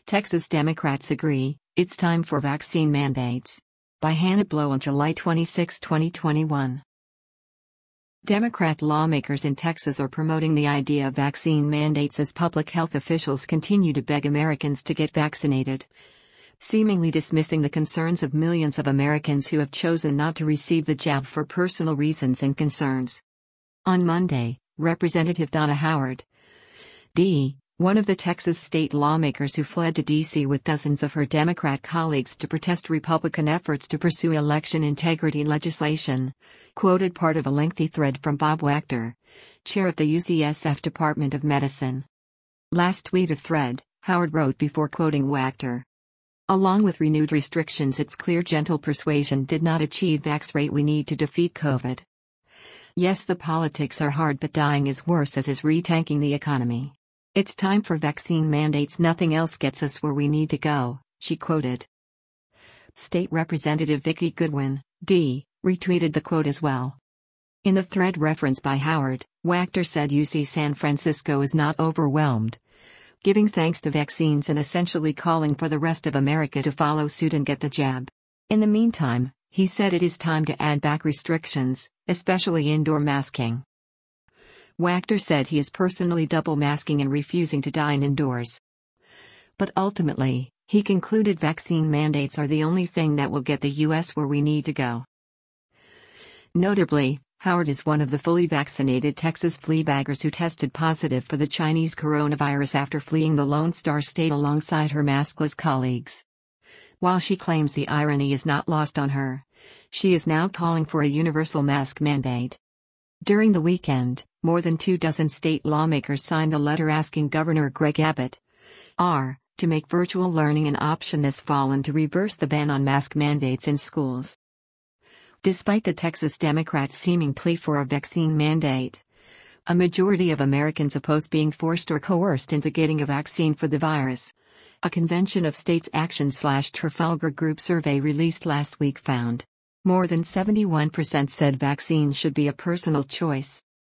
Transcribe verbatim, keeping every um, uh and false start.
Texas Democrats agree, it's time for vaccine mandates. By Hannah Blow on July twenty-sixth, twenty twenty-one. Democrat lawmakers in Texas are promoting the idea of vaccine mandates as public health officials continue to beg Americans to get vaccinated, seemingly dismissing the concerns of millions of Americans who have chosen not to receive the jab for personal reasons and concerns. On Monday, Representative Donna Howard, D., one of the Texas state lawmakers who fled to D C with dozens of her Democrat colleagues to protest Republican efforts to pursue election integrity legislation, quoted part of a lengthy thread from Bob Wachter, chair of the U C S F Department of Medicine. Last tweet of thread, Howard wrote before quoting Wachter. Along with renewed restrictions, it's clear gentle persuasion did not achieve vax rate we need to defeat COVID. Yes, the politics are hard, but dying is worse, as is retanking the economy. It's time for vaccine mandates, nothing else gets us where we need to go, she quoted. State Representative Vicki Goodwin, D., retweeted the quote as well. In the thread referenced by Howard, Wachter said U C San Francisco is not overwhelmed, giving thanks to vaccines and essentially calling for the rest of America to follow suit and get the jab. In the meantime, he said it is time to add back restrictions, especially indoor masking. Wachter said he is personally double masking and refusing to dine indoors. But ultimately, he concluded vaccine mandates are the only thing that will get the U S where we need to go. Notably, Howard is one of the fully vaccinated Texas fleabaggers who tested positive for the Chinese coronavirus after fleeing the Lone Star State alongside her maskless colleagues. While she claims the irony is not lost on her, she is now calling for a universal mask mandate. During the weekend, more than two dozen state lawmakers signed a letter asking Governor Greg Abbott, R., to make virtual learning an option this fall and to reverse the ban on mask mandates in schools. Despite the Texas Democrats' seeming plea for a vaccine mandate, a majority of Americans oppose being forced or coerced into getting a vaccine for the virus. A Convention of States Action slash Trafalgar Group survey released last week found more than seventy-one percent said vaccines should be a personal choice,